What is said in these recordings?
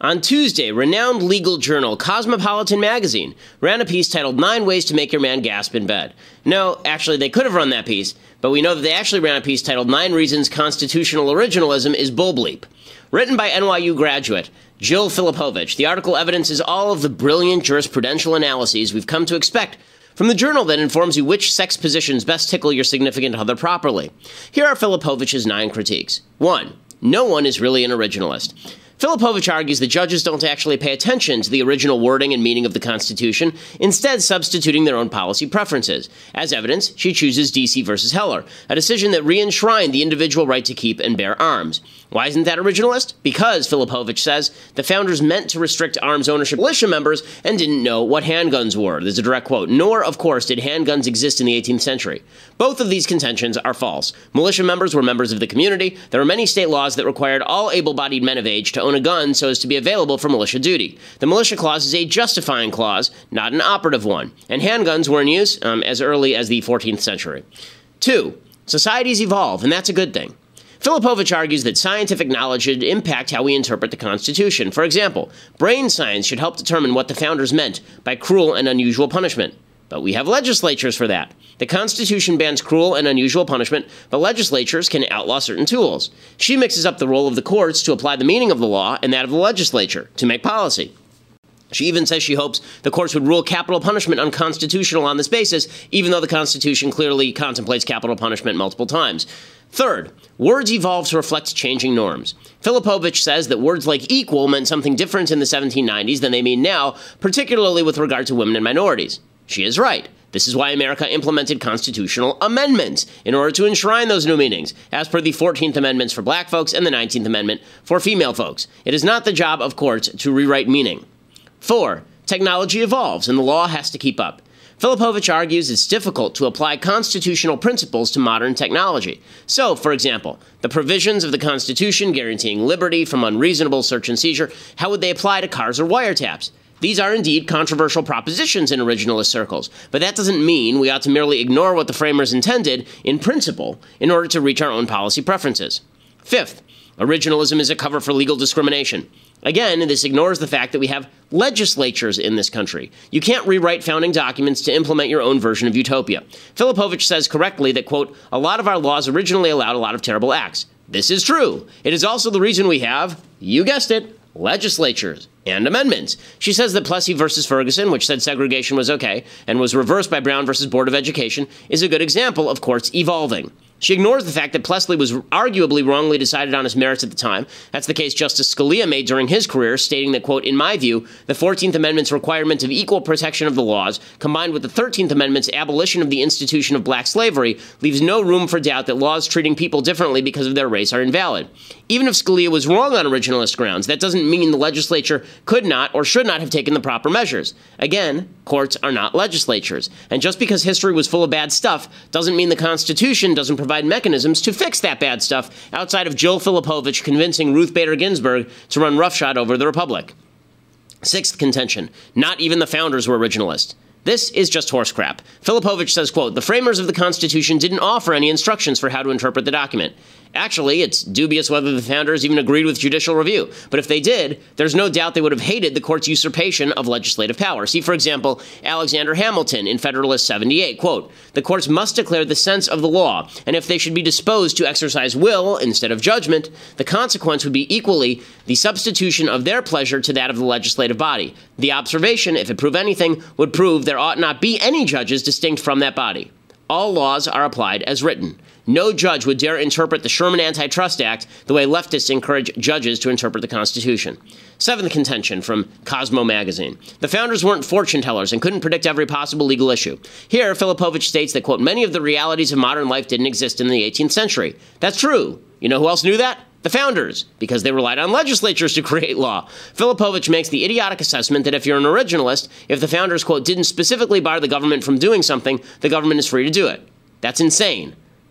On Tuesday, renowned legal journal Cosmopolitan Magazine ran a piece titled 9 Ways to Make Your Man Gasp in Bed. No, actually, they could have run that piece, but we know that they actually ran a piece titled 9 Reasons Constitutional Originalism is Bull Bleep. Written by NYU graduate Jill Filipovich, the article evidences all of the brilliant jurisprudential analyses we've come to expect from the journal that informs you which sex positions best tickle your significant other properly. Here are Filipovich's 9 critiques. 1. No one is really an originalist. Filipovich argues that judges don't actually pay attention to the original wording and meaning of the Constitution, instead substituting their own policy preferences. As evidence, she chooses D.C. versus Heller, a decision that re-enshrined the individual right to keep and bear arms. Why isn't that originalist? Because, Filipovich says, the founders meant to restrict arms ownership militia members and didn't know what handguns were. There's a direct quote. Nor, of course, did handguns exist in the 18th century. Both of these contentions are false. Militia members were members of the community. There are many state laws that required all able-bodied men of age to own a gun so as to be available for militia duty. The militia clause is a justifying clause, not an operative one. And handguns were in use as early as the 14th century. 2. Societies evolve, and that's a good thing. Filipovich argues that scientific knowledge should impact how we interpret the Constitution. For example, brain science should help determine what the founders meant by cruel and unusual punishment. But we have legislatures for that. The Constitution bans cruel and unusual punishment, but legislatures can outlaw certain tools. She mixes up the role of the courts to apply the meaning of the law and that of the legislature to make policy. She even says she hopes the courts would rule capital punishment unconstitutional on this basis, even though the Constitution clearly contemplates capital punishment multiple times. Third, words evolve to reflect changing norms. Filipovich says that words like equal meant something different in the 1790s than they mean now, particularly with regard to women and minorities. She is right. This is why America implemented constitutional amendments in order to enshrine those new meanings, as per the 14th Amendments for black folks and the 19th Amendment for female folks. It is not the job of courts to rewrite meaning. 4. Technology evolves, and the law has to keep up. Filipovich argues it's difficult to apply constitutional principles to modern technology. So, for example, the provisions of the Constitution guaranteeing liberty from unreasonable search and seizure, how would they apply to cars or wiretaps? These are indeed controversial propositions in originalist circles, but that doesn't mean we ought to merely ignore what the framers intended in principle in order to reach our own policy preferences. 5th, originalism is a cover for legal discrimination. Again, this ignores the fact that we have legislatures in this country. You can't rewrite founding documents to implement your own version of utopia. Filipovich says correctly that, quote, a lot of our laws originally allowed a lot of terrible acts. This is true. It is also the reason we have, you guessed it, legislatures and amendments. She says that Plessy versus Ferguson, which said segregation was okay and was reversed by Brown versus Board of Education, is a good example of courts evolving. She ignores the fact that Plessy was arguably wrongly decided on his merits at the time. That's the case Justice Scalia made during his career, stating that, quote, in my view, the 14th Amendment's requirement of equal protection of the laws, combined with the 13th Amendment's abolition of the institution of black slavery, leaves no room for doubt that laws treating people differently because of their race are invalid. Even if Scalia was wrong on originalist grounds, that doesn't mean the legislature could not or should not have taken the proper measures. Again, courts are not legislatures. And just because history was full of bad stuff doesn't mean the Constitution doesn't provide mechanisms to fix that bad stuff outside of Jill Filipovich convincing Ruth Bader Ginsburg to run roughshod over the Republic. 6th contention, not even the founders were originalist. This is just horse crap. Filipovich says, quote, the framers of the Constitution didn't offer any instructions for how to interpret the document. Actually, it's dubious whether the founders even agreed with judicial review. But if they did, there's no doubt they would have hated the court's usurpation of legislative power. See, for example, Alexander Hamilton in Federalist 78, quote, the courts must declare the sense of the law, and if they should be disposed to exercise will instead of judgment, the consequence would be equally the substitution of their pleasure to that of the legislative body. The observation, if it prove anything, would prove there ought not be any judges distinct from that body. All laws are applied as written. No judge would dare interpret the Sherman Antitrust Act the way leftists encourage judges to interpret the Constitution. 7th contention from Cosmo magazine. The founders weren't fortune tellers and couldn't predict every possible legal issue. Here, Filipovich states that, quote, many of the realities of modern life didn't exist in the 18th century. That's true. You know who else knew that? The founders, because they relied on legislatures to create law. Filipovich makes the idiotic assessment that if you're an originalist, if the founders, quote, didn't specifically bar the government from doing something, the government is free to do it. That's insane.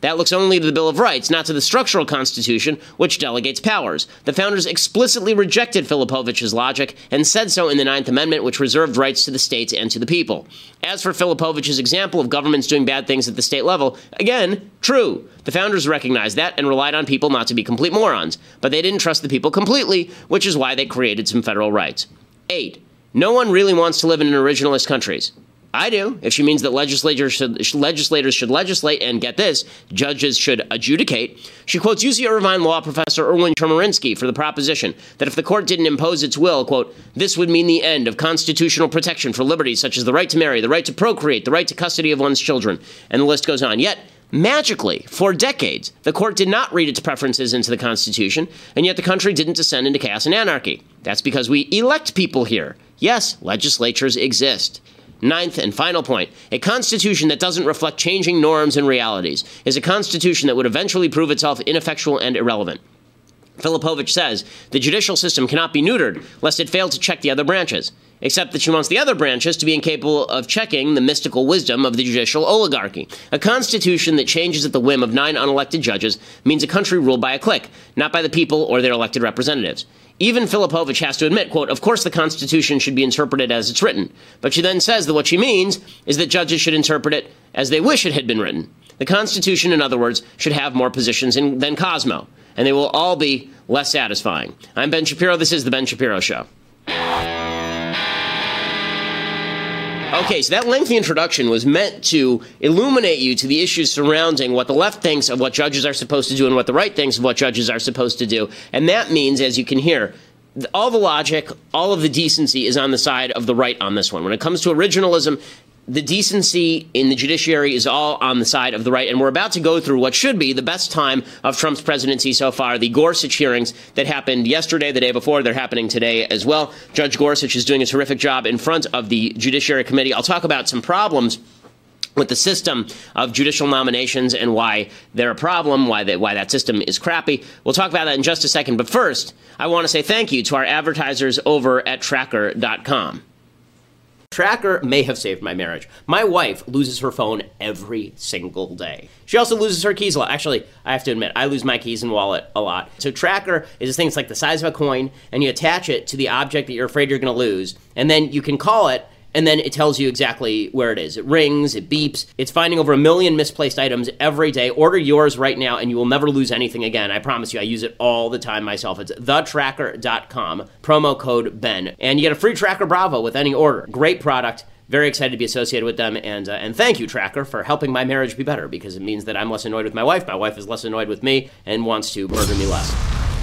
That looks only to the Bill of Rights, not to the structural Constitution, which delegates powers. The founders explicitly rejected Filipovich's logic and said so in the Ninth Amendment, which reserved rights to the states and to the people. As for Filipovich's example of governments doing bad things at the state level, again, true. The founders recognized that and relied on people not to be complete morons. But they didn't trust the people completely, which is why they created some federal rights. 8. No one really wants to live in originalist countries. I do, if she means that legislators should legislate and, get this, judges should adjudicate. She quotes UC Irvine law professor Erwin Chemerinsky for the proposition that if the court didn't impose its will, quote, this would mean the end of constitutional protection for liberties such as the right to marry, the right to procreate, the right to custody of one's children, and the list goes on. Yet, magically, for decades, the court did not read its preferences into the Constitution, and yet the country didn't descend into chaos and anarchy. That's because we elect people here. Yes, legislatures exist. 9th and final point, a constitution that doesn't reflect changing norms and realities is a constitution that would eventually prove itself ineffectual and irrelevant. Filipovich says the judicial system cannot be neutered lest it fail to check the other branches, except that she wants the other branches to be incapable of checking the mystical wisdom of the judicial oligarchy. A constitution that changes at the whim of 9 unelected judges means a country ruled by a clique, not by the people or their elected representatives. Even Filipovich has to admit, quote, of course the Constitution should be interpreted as it's written. But she then says that what she means is that judges should interpret it as they wish it had been written. The Constitution, in other words, should have more positions than Cosmo, and they will all be less satisfying. I'm Ben Shapiro. This is The Ben Shapiro Show. Okay, so that lengthy introduction was meant to illuminate you to the issues surrounding what the left thinks of what judges are supposed to do and what the right thinks of what judges are supposed to do. And that means, as you can hear, all the logic, all of the decency is on the side of the right on this one. When it comes to originalism, the decency in the judiciary is all on the side of the right, and we're about to go through what should be the best time of Trump's presidency so far, the Gorsuch hearings that happened yesterday, the day before. They're happening today as well. Judge Gorsuch is doing a terrific job in front of the Judiciary Committee. I'll talk about some problems with the system of judicial nominations and why they're a problem, why that system is crappy. We'll talk about that in just a second, but first, I want to say thank you to our advertisers over at Tracker.com. Tracker may have saved my marriage. My wife loses her phone every single day. She also loses her keys a lot. Actually, I have to admit, I lose my keys and wallet a lot. So Tracker is this thing that's like the size of a coin, and you attach it to the object that you're afraid you're going to lose, and then you can call it, and then it tells you exactly where it is. It rings, it beeps. It's finding over 1 million misplaced items every day. Order yours right now, and you will never lose anything again. I promise you, I use it all the time myself. It's thetracker.com, promo code Ben. And you get a free Tracker Bravo with any order. Great product. Very excited to be associated with them. And thank you, Tracker, for helping my marriage be better, because it means that I'm less annoyed with my wife is less annoyed with me, and wants to murder me less.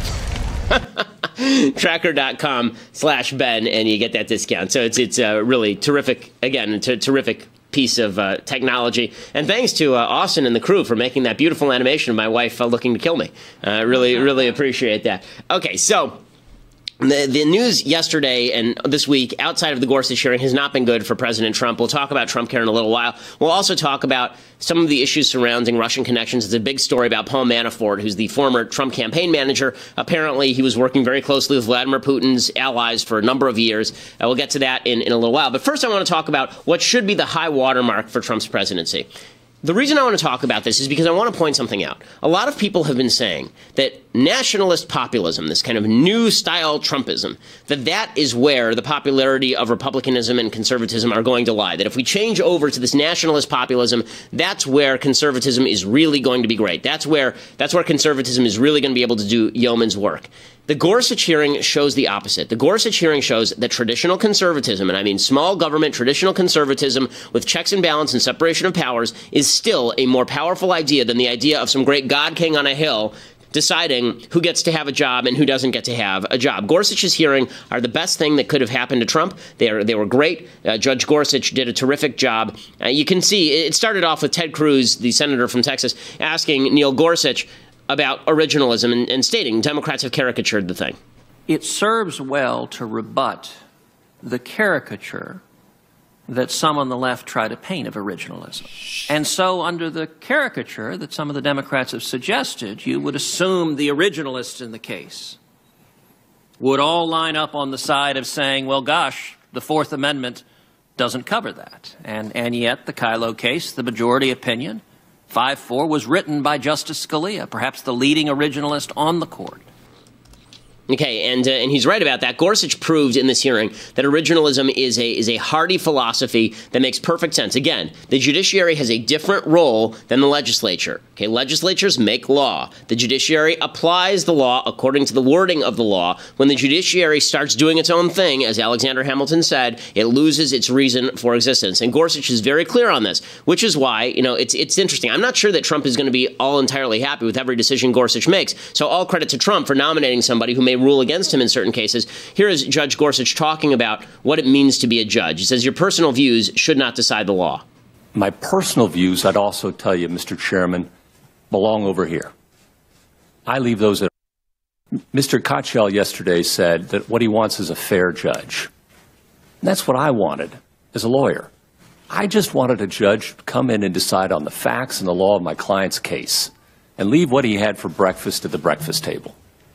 Tracker.com/Ben, and you get that discount. So it's a really terrific, again, it's a terrific piece of technology. And thanks to Austin and the crew for making that beautiful animation of my wife looking to kill me. Really appreciate that. Okay, so the news yesterday and this week outside of the Gorsuch hearing has not been good for President Trump. We'll talk about Trump care in a little while. We'll also talk about some of the issues surrounding Russian connections. It's a big story about Paul Manafort, who's the former Trump campaign manager. Apparently, he was working very closely with Vladimir Putin's allies for a number of years. We'll get to that in a little while. But first, I want to talk about what should be the high watermark for Trump's presidency. The reason I want to talk about this is because I want to point something out. A lot of people have been saying that nationalist populism, this kind of new style Trumpism, that is where the popularity of republicanism and conservatism are going to lie. That if we change over to this nationalist populism, that's where conservatism is really going to be great. That's where conservatism is really going to be able to do yeoman's work. The Gorsuch hearing shows the opposite. The Gorsuch hearing shows that traditional conservatism, and I mean small government traditional conservatism with checks and balance and separation of powers, is still a more powerful idea than the idea of some great God king on a hill deciding who gets to have a job and who doesn't get to have a job. Gorsuch's hearing are the best thing that could have happened to Trump. They were great. Judge Gorsuch did a terrific job. You can see it started off with Ted Cruz, the senator from Texas, asking Neil Gorsuch about originalism and stating Democrats have caricatured the thing. It serves well to rebut the caricature that some on the left try to paint of originalism. And so under the caricature that some of the Democrats have suggested, you would assume the originalists in the case would all line up on the side of saying, well, gosh, the Fourth Amendment doesn't cover that. And yet the Kyllo case, the majority opinion, 5-4 was written by Justice Scalia, perhaps the leading originalist on the court. Okay, and he's right about that. Gorsuch proved in this hearing that originalism is a hardy philosophy that makes perfect sense. Again, the judiciary has a different role than the legislature. Okay, legislatures make law. The judiciary applies the law according to the wording of the law. When the judiciary starts doing its own thing, as Alexander Hamilton said, it loses its reason for existence. And Gorsuch is very clear on this, which is why, it's interesting. I'm not sure that Trump is going to be all entirely happy with every decision Gorsuch makes. So all credit to Trump for nominating somebody who may rule against him in certain cases. Here is Judge Gorsuch talking about what it means to be a judge. He says, your personal views should not decide the law. My personal views, I'd also tell you, Mr. Chairman, belong over here. I leave those at. Mr. Katyal yesterday said that what he wants is a fair judge. And that's what I wanted as a lawyer. I just wanted a judge to come in and decide on the facts and the law of my client's case and leave what he had for breakfast at the breakfast table.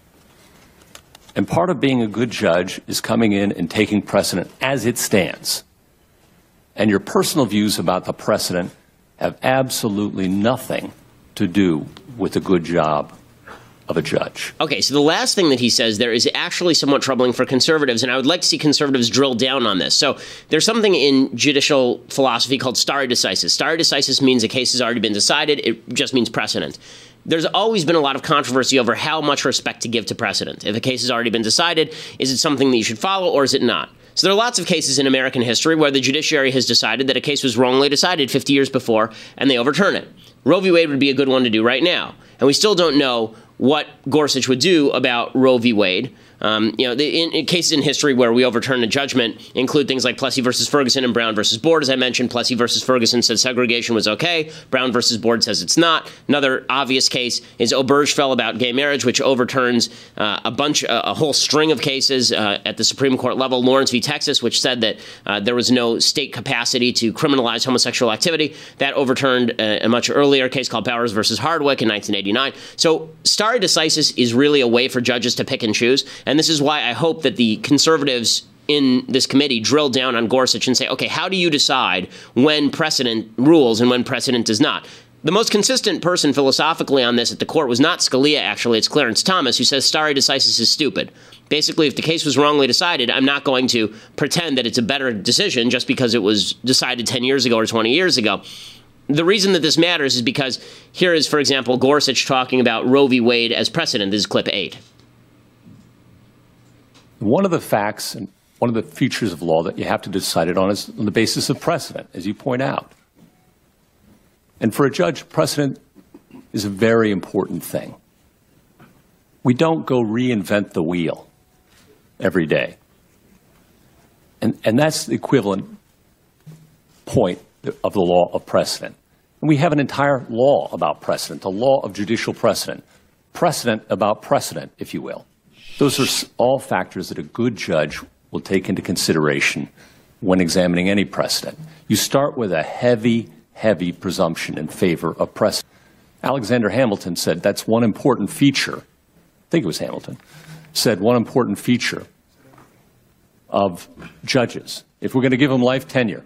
And part of being a good judge is coming in and taking precedent as it stands. And your personal views about the precedent have absolutely nothing to do with a good job of a judge. Okay, so the last thing that he says there is actually somewhat troubling for conservatives, and I would like to see conservatives drill down on this. So there's something in judicial philosophy called stare decisis. Stare decisis means a case has already been decided. It just means precedent. There's always been a lot of controversy over how much respect to give to precedent. If a case has already been decided, is it something that you should follow or is it not? So there are lots of cases in American history where the judiciary has decided that a case was wrongly decided 50 years before and they overturn it. Roe v. Wade would be a good one to do right now. And we still don't know what Gorsuch would do about Roe v. Wade. In cases in history where we overturn a judgment include things like Plessy versus Ferguson and Brown versus Board. As I mentioned, Plessy versus Ferguson said segregation was okay. Brown versus Board says it's not. Another obvious case is Obergefell about gay marriage, which overturns a whole string of cases at the Supreme Court level. Lawrence v. Texas, which said that there was no state capacity to criminalize homosexual activity. That overturned a much earlier case called Powers versus Hardwick in 1989. So stare decisis is really a way for judges to pick and choose. And this is why I hope that the conservatives in this committee drill down on Gorsuch and say, okay, how do you decide when precedent rules and when precedent does not? The most consistent person philosophically on this at the court was not Scalia, actually. It's Clarence Thomas, who says stare decisis is stupid. Basically, if the case was wrongly decided, I'm not going to pretend that it's a better decision just because it was decided 10 years ago or 20 years ago. The reason that this matters is because here is, for example, Gorsuch talking about Roe v. Wade as precedent. This is clip 8. One of the facts and one of the features of law that you have to decide it on is on the basis of precedent, as you point out. And for a judge, precedent is a very important thing. We don't go reinvent the wheel every day. And that's the equivalent point of the law of precedent. And we have an entire law about precedent, the law of judicial precedent about precedent, if you will. Those are all factors that a good judge will take into consideration when examining any precedent. You start with a heavy, heavy presumption in favor of precedent. Alexander Hamilton said that's one important feature, I think it was Hamilton, said one important feature of judges. If we're going to give them life tenure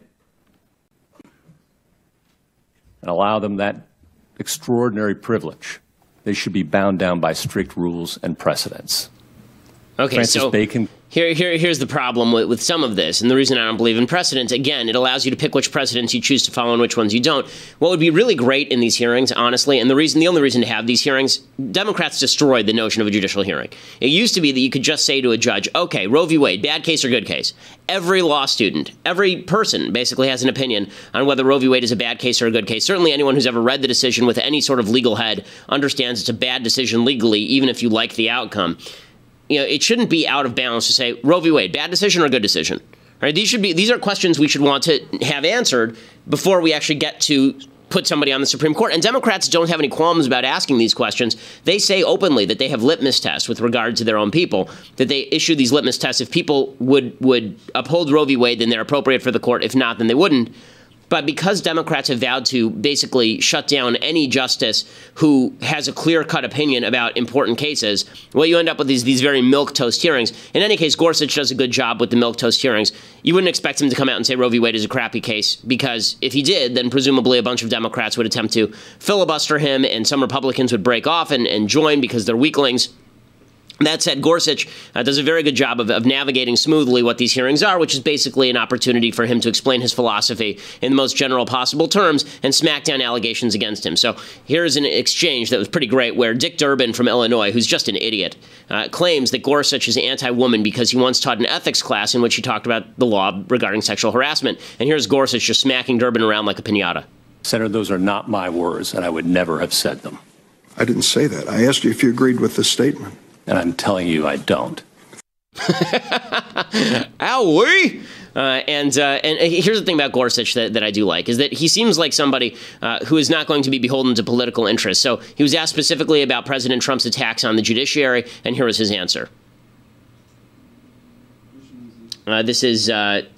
and allow them that extraordinary privilege, they should be bound down by strict rules and precedents. Okay, Francis Bacon. Here's the problem with some of this, and the reason I don't believe in precedent. Again, it allows you to pick which precedents you choose to follow and which ones you don't. What would be really great in these hearings, honestly, and the only reason to have these hearings, Democrats destroyed the notion of a judicial hearing. It used to be that you could just say to a judge, okay, Roe v. Wade, bad case or good case. Every law student, every person basically has an opinion on whether Roe v. Wade is a bad case or a good case. Certainly anyone who's ever read the decision with any sort of legal head understands it's a bad decision legally, even if you like the outcome. It shouldn't be out of balance to say Roe v. Wade, bad decision or good decision. Right? These are questions we should want to have answered before we actually get to put somebody on the Supreme Court. And Democrats don't have any qualms about asking these questions. They say openly that they have litmus tests with regard to their own people, that they issue these litmus tests. If people would uphold Roe v. Wade, then they're appropriate for the court. If not, then they wouldn't. But because Democrats have vowed to basically shut down any justice who has a clear-cut opinion about important cases, what you end up with is these very milquetoast hearings. In any case, Gorsuch does a good job with the milquetoast hearings. You wouldn't expect him to come out and say Roe v. Wade is a crappy case, because if he did, then presumably a bunch of Democrats would attempt to filibuster him, and some Republicans would break off and join because they're weaklings. That said, Gorsuch does a very good job of navigating smoothly what these hearings are, which is basically an opportunity for him to explain his philosophy in the most general possible terms and smack down allegations against him. So here's an exchange that was pretty great where Dick Durbin from Illinois, who's just an idiot, claims that Gorsuch is anti-woman because he once taught an ethics class in which he talked about the law regarding sexual harassment. And here's Gorsuch just smacking Durbin around like a piñata. Senator, those are not my words, and I would never have said them. I didn't say that. I asked you if you agreed with this statement. And I'm telling you I don't. Owie! And here's the thing about Gorsuch that I do like, is that he seems like somebody who is not going to be beholden to political interests. So he was asked specifically about President Trump's attacks on the judiciary, and here was his answer. This is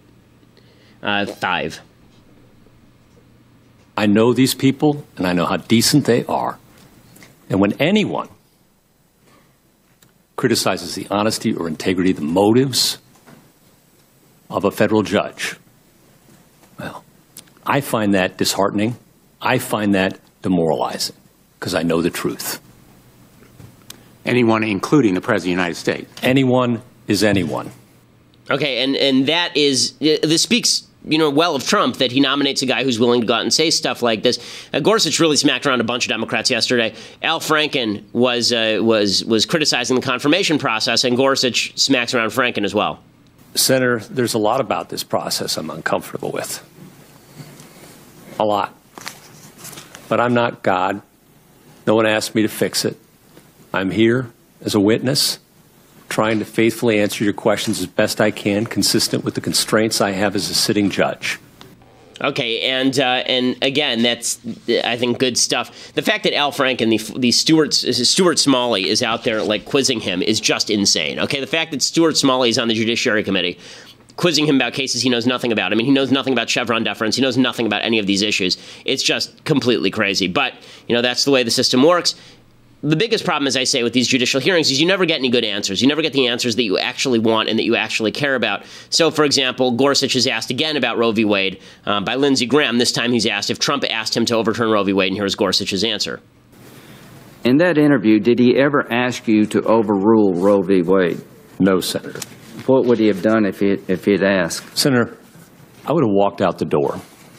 5. I know these people, and I know how decent they are. And when anyone criticizes the honesty or integrity, the motives of a federal judge, well, I find that disheartening. I find that demoralizing, because I know the truth. Anyone, including the President of the United States. Anyone is anyone. Okay, and that is, this speaks, well of Trump, that he nominates a guy who's willing to go out and say stuff like this. Gorsuch really smacked around a bunch of Democrats yesterday. Al Franken was criticizing the confirmation process, and Gorsuch smacks around Franken as well. Senator, there's a lot about this process I'm uncomfortable with. A lot. But I'm not God. No one asked me to fix it. I'm here as a witness, trying to faithfully answer your questions as best I can, consistent with the constraints I have as a sitting judge. Okay, and again, that's, I think, good stuff. The fact that Al Franken, the Stuart Smalley, is out there like quizzing him is just insane. Okay, the fact that Stuart Smalley is on the Judiciary Committee, quizzing him about cases he knows nothing about. I mean, he knows nothing about Chevron deference. He knows nothing about any of these issues. It's just completely crazy. But that's the way the system works. The biggest problem, as I say, with these judicial hearings is you never get any good answers. You never get the answers that you actually want and that you actually care about. So, for example, Gorsuch is asked again about Roe v. Wade by Lindsey Graham. This time he's asked if Trump asked him to overturn Roe v. Wade, and here's Gorsuch's answer. In that interview, did he ever ask you to overrule Roe v. Wade? No, Senator. What would he have done if he'd asked? Senator, I would have walked out the door.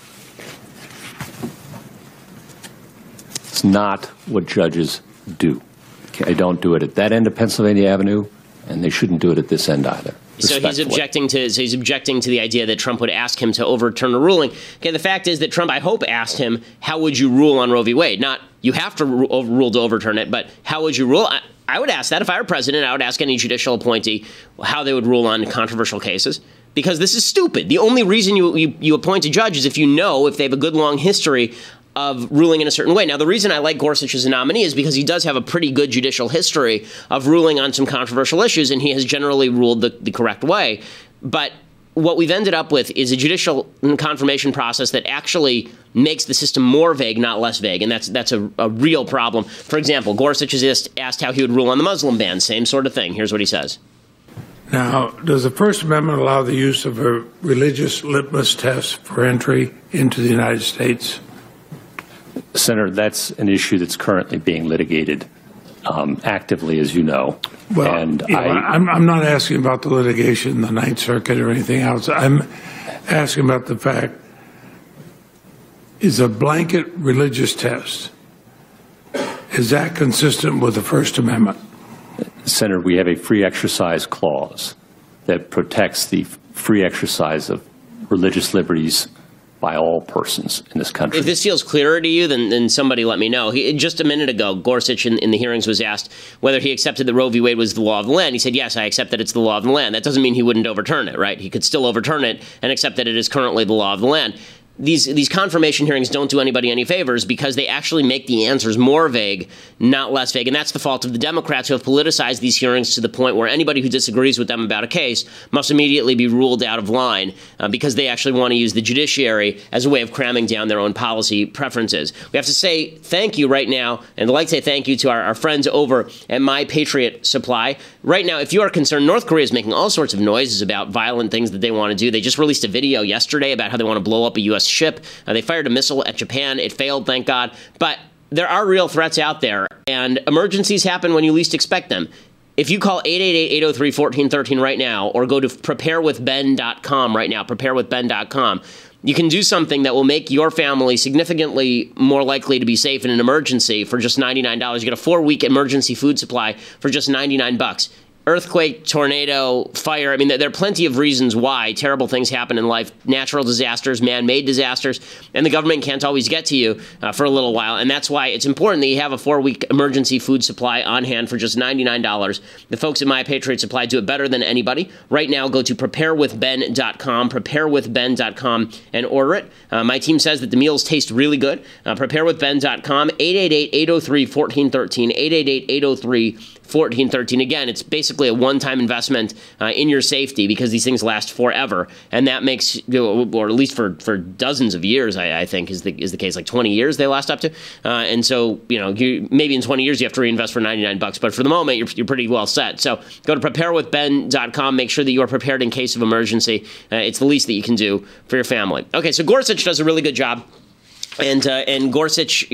It's not what judges do. They don't do it at that end of Pennsylvania Avenue, and they shouldn't do it at this end either. So he's objecting to the idea that Trump would ask him to overturn a ruling. Okay, the fact is that Trump, I hope, asked him, how would you rule on Roe v. Wade? Not, you have to rule to overturn it, but how would you rule? I would ask that. If I were president, I would ask any judicial appointee how they would rule on controversial cases, because this is stupid. The only reason you appoint a judge is if they have a good long history of ruling in a certain way. Now, the reason I like Gorsuch as a nominee is because he does have a pretty good judicial history of ruling on some controversial issues, and he has generally ruled the correct way. But what we've ended up with is a judicial confirmation process that actually makes the system more vague, not less vague, and that's a real problem. For example, Gorsuch is asked how he would rule on the Muslim ban. Same sort of thing. Here's what he says. Now, does the First Amendment allow the use of a religious litmus test for entry into the United States? Senator, that's an issue that's currently being litigated actively, as you know. Well, and I'm not asking about the litigation in the Ninth Circuit or anything else. I'm asking about the fact, is a blanket religious test, is that consistent with the First Amendment? Senator, we have a free exercise clause that protects the free exercise of religious liberties by all persons in this country. If this feels clearer to you, then somebody let me know. Just a minute ago, Gorsuch in the hearings was asked whether he accepted that Roe v. Wade was the law of the land. He said, yes, I accept that it's the law of the land. That doesn't mean he wouldn't overturn it, right? He could still overturn it and accept that it is currently the law of the land. these confirmation hearings don't do anybody any favors because they actually make the answers more vague, not less vague. And that's the fault of the Democrats who have politicized these hearings to the point where anybody who disagrees with them about a case must immediately be ruled out of line because they actually want to use the judiciary as a way of cramming down their own policy preferences. We have to say thank you right now, and I'd like to say thank you to our friends over at My Patriot Supply. Right now, if you are concerned, North Korea is making all sorts of noises about violent things that they want to do. They just released a video yesterday about how they want to blow up a U.S. ship. They fired a missile at Japan. It failed, thank God. But there are real threats out there, and emergencies happen when you least expect them. If you call 888-803-1413 right now, or go to preparewithben.com right now, preparewithben.com, you can do something that will make your family significantly more likely to be safe in an emergency for just $99. You get a 4-week emergency food supply for just $99. Earthquake, tornado, fire. I mean, there are plenty of reasons why terrible things happen in life. Natural disasters, man-made disasters, and the government can't always get to you for a little while. And that's why it's important that you have a 4-week emergency food supply on hand for just $99. The folks at My Patriot Supply do it better than anybody. Right now, go to preparewithben.com, preparewithben.com, and order it. My team says that the meals taste really good. Preparewithben.com, 888-803-1413, 888-803-1413. Again, it's basically a one-time investment in your safety because these things last forever, and that makes, or at least for dozens of years, I think is the case, like 20 years they last up to, and so maybe in 20 years you have to reinvest for $99, but for the moment you're pretty well set. So go to preparewithben.com. Make sure that you are prepared in case of emergency. It's the least that you can do for your family. Okay, so Gorsuch does a really good job. And Gorsuch,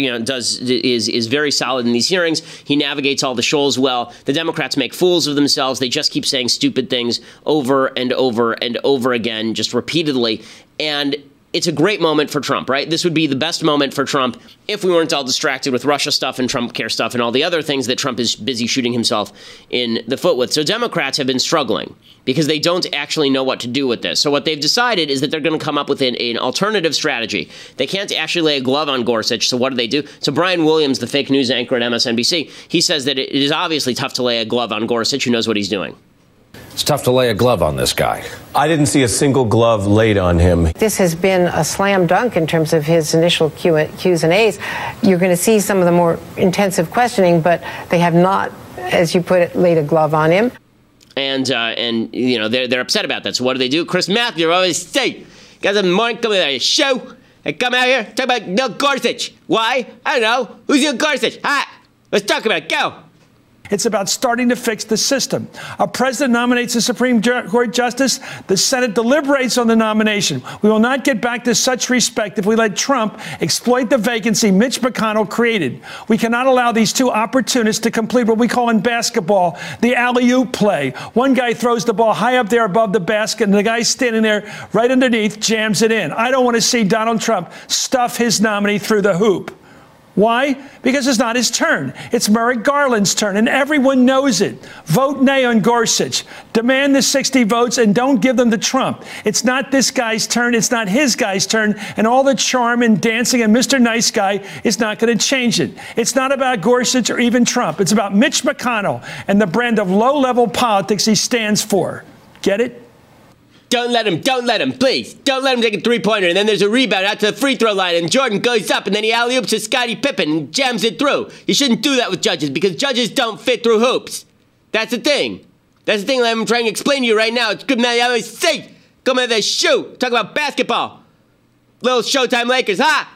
is very solid in these hearings. He navigates all the shoals well. The Democrats make fools of themselves. They just keep saying stupid things over and over and over again, just repeatedly. And it's a great moment for Trump, right? This would be the best moment for Trump if we weren't all distracted with Russia stuff and Trump care stuff and all the other things that Trump is busy shooting himself in the foot with. So Democrats have been struggling because they don't actually know what to do with this. So what they've decided is that they're going to come up with an alternative strategy. They can't actually lay a glove on Gorsuch, so what do? So Brian Williams, the fake news anchor at MSNBC, he says that it is obviously tough to lay a glove on Gorsuch, who knows what he's doing. It's tough to lay a glove on this guy. I didn't see a single glove laid on him. This has been a slam dunk in terms of his initial Q's and A's. You're going to see some of the more intensive questioning, but they have not, as you put it, laid a glove on him. And they're upset about that. So what do? Chris Matthews always say, guys, in the morning, come to a show and come out here, talk about Neil Gorsuch. Why? I don't know. Who's Neil Gorsuch? Let's talk about it. Go. It's about starting to fix the system. A president nominates a Supreme Court justice. The Senate deliberates on the nomination. We will not get back to such respect if we let Trump exploit the vacancy Mitch McConnell created. We cannot allow these two opportunists to complete what we call in basketball the alley-oop play. One guy throws the ball high up there above the basket, and the guy standing there right underneath jams it in. I don't want to see Donald Trump stuff his nominee through the hoop. Why? Because it's not his turn. It's Merrick Garland's turn, and everyone knows it. Vote nay on Gorsuch. Demand the 60 votes and don't give them to Trump. It's not this guy's turn. It's not his guy's turn. And all the charm and dancing and Mr. Nice Guy is not going to change it. It's not about Gorsuch or even Trump. It's about Mitch McConnell and the brand of low-level politics he stands for. Get it? Don't let him, please. Don't let him take a three-pointer, and then there's a rebound out to the free throw line, and Jordan goes up, and then he alley-oops to Scottie Pippen and jams it through. You shouldn't do that with judges, because judges don't fit through hoops. That's the thing. That's the thing that I'm trying to explain to you right now. It's good, man. I always say, come at the shoe. Talk about basketball. Little Showtime Lakers, ha!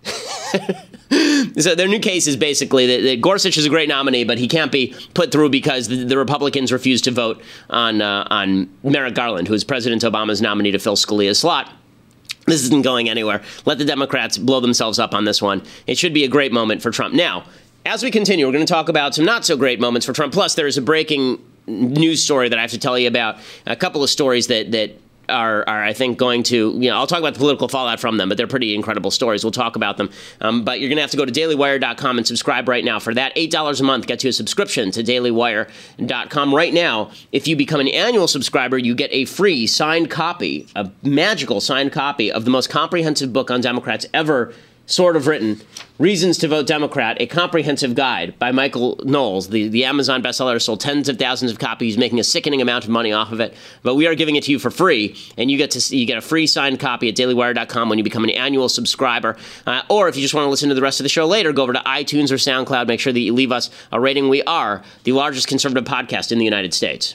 So their new case is basically that Gorsuch is a great nominee, but he can't be put through because the Republicans refused to vote on Merrick Garland, who is President Obama's nominee to fill Scalia's slot. This isn't going anywhere. Let the Democrats blow themselves up on this one. It should be a great moment for Trump. Now, as we continue, we're going to talk about some not so great moments for Trump. Plus, there is a breaking news story that I have to tell you about. A couple of stories that are I think going to, I'll talk about the political fallout from them, but they're pretty incredible stories. We'll talk about them. But you're going to have to go to dailywire.com and subscribe right now for that. $8 a month gets you a subscription to dailywire.com. Right now, if you become an annual subscriber, you get a free signed copy, a magical signed copy of the most comprehensive book on Democrats ever sort of written, Reasons to Vote Democrat, a comprehensive guide by Michael Knowles. The Amazon bestseller sold tens of thousands of copies, making a sickening amount of money off of it. But we are giving it to you for free, and you get a free signed copy at dailywire.com when you become an annual subscriber. Or if you just want to listen to the rest of the show later, go over to iTunes or SoundCloud. Make sure that you leave us a rating. We are the largest conservative podcast in the United States.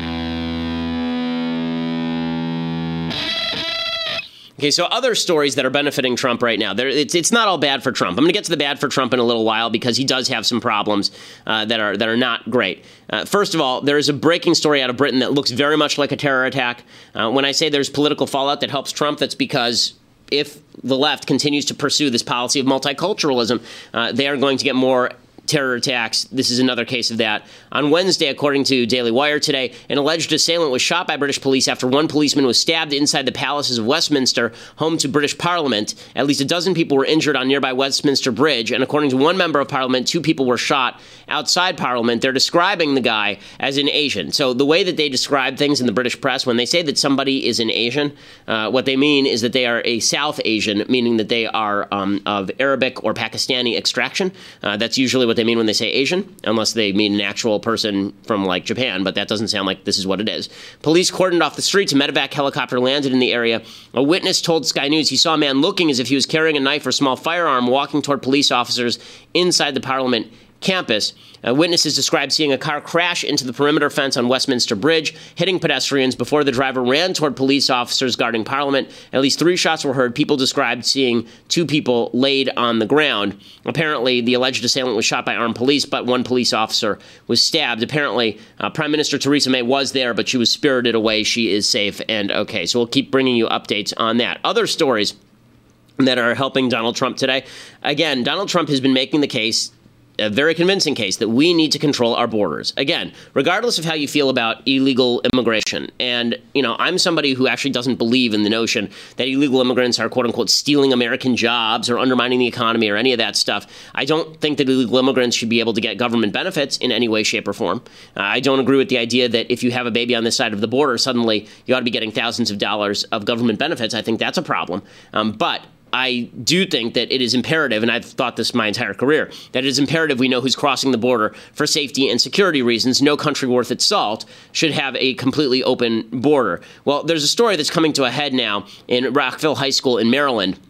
Okay, so other stories that are benefiting Trump right now. It's not all bad for Trump. I'm going to get to the bad for Trump in a little while because he does have some problems that are not great. First of all, there is a breaking story out of Britain that looks very much like a terror attack. When I say there's political fallout that helps Trump, that's because if the left continues to pursue this policy of multiculturalism, they are going to get more terror attacks. This is another case of that. On Wednesday, according to Daily Wire today, an alleged assailant was shot by British police after one policeman was stabbed inside the palaces of Westminster, home to British Parliament. At least a dozen people were injured on nearby Westminster Bridge, and according to one member of Parliament, 2 people were shot outside Parliament. They're describing the guy as an Asian. So the way that they describe things in the British press, when they say that somebody is an Asian, what they mean is that they are a South Asian, meaning that they are of Arabic or Pakistani extraction. That's usually what they mean when they say Asian, unless they mean an actual person from like Japan, but that doesn't sound like this is what it is. Police cordoned off the streets. A medevac helicopter landed in the area. A witness told Sky News he saw a man looking as if he was carrying a knife or small firearm walking toward police officers inside the Parliament campus. Witnesses described seeing a car crash into the perimeter fence on Westminster Bridge, hitting pedestrians before the driver ran toward police officers guarding Parliament. At least 3 shots were heard. People described seeing 2 people laid on the ground. Apparently, the alleged assailant was shot by armed police, but 1 police officer was stabbed. Apparently, Prime Minister Theresa May was there, but she was spirited away. She is safe and okay. So we'll keep bringing you updates on that. Other stories that are helping Donald Trump today. Again, Donald Trump has been making the case, a very convincing case, that we need to control our borders. Again, regardless of how you feel about illegal immigration. And, I'm somebody who actually doesn't believe in the notion that illegal immigrants are, quote unquote, stealing American jobs or undermining the economy or any of that stuff. I don't think that illegal immigrants should be able to get government benefits in any way, shape, or form. I don't agree with the idea that if you have a baby on this side of the border, suddenly you ought to be getting thousands of dollars of government benefits. I think that's a problem. But I do think that it is imperative, and I've thought this my entire career, that it is imperative we know who's crossing the border for safety and security reasons. No country worth its salt should have a completely open border. Well, there's a story that's coming to a head now in Rockville High School in Maryland.